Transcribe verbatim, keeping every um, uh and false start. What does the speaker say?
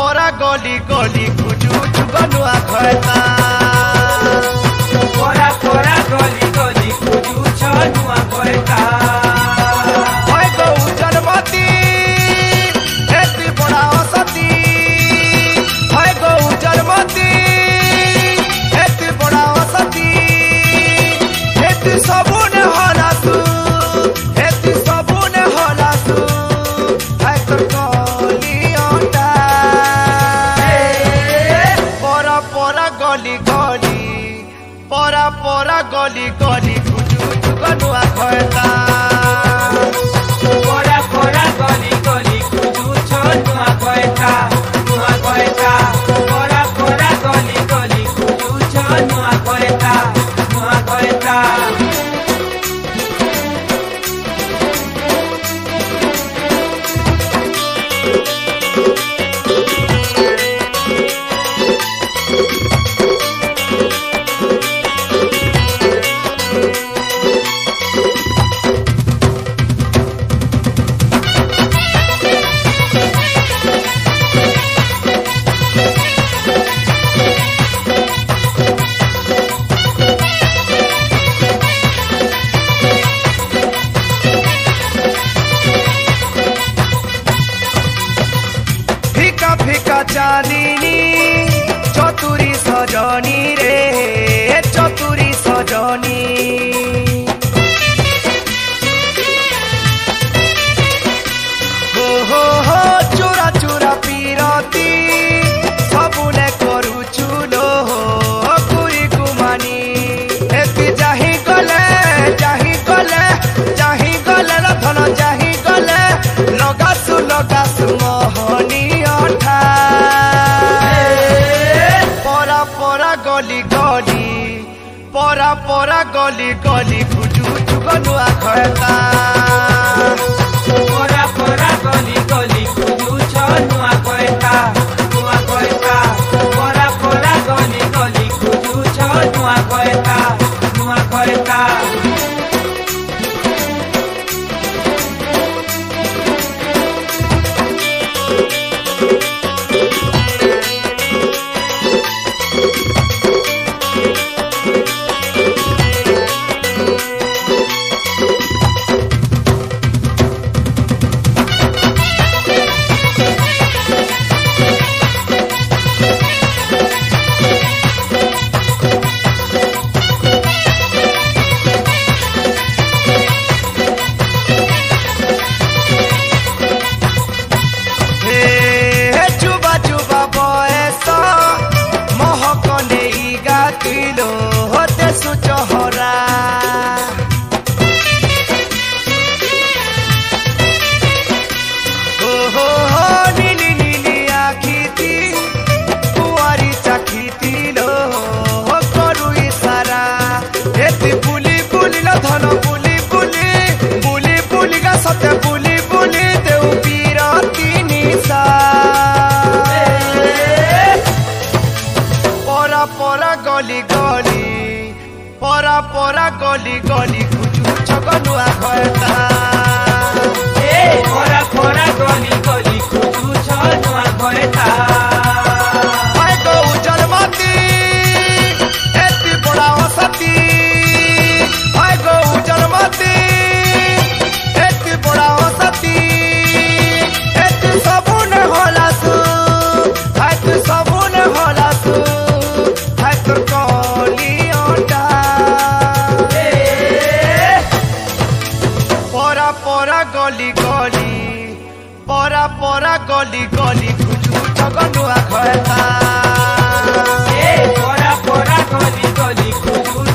pora goli goli kuju chuganua khata pora pora goli goli kuju chanua khata hoy go janmati eti bada asati hoy go janmati eti bada asati eti sabun hala tu eti sabun hala tu hai to goli onda pora pora goli goli pora pora goli goli kuju chuganua khata pora pora goli goli kuju chanua khata chanua khata pora pora goli goli kuju chanua khata chanua khata फिका फिका चांदनी चतुरी सजनी रे चतुरी सजनी हो हो हो चूरा चूरा पीरती सबुने करूछु लो कुरी कुमानी एति जाहि गले जाहि गले जाहि गले रथन जाहि गले लगासु लगासु मोहनी pora pora goli goli pora pora goli goli kuju chuganua khata pora pora goli goli kuju chanua khata chanua khata pora pora goli goli kuju chanua khata chanua khata किलो होते सुचहरा हो हो हो नीली नीली आखिती कुआरी चाखिती लो हो करू इशारा एति बुली बुली लो धन बुली बुली बुली बुली का सते बुली बुली देउ पीरती निशा pora pora goli goli pora pora goli goli kuju chuganua khata ए pora pora goli goli kuju chanua khata hoy go janmati eti bada asati hoy go janmati eti bada asati eti sabun hala tu eti sabun hala tu pora pora goli goli pora pora goli goli kuju chuganua khata ए pora pora goli goli kuju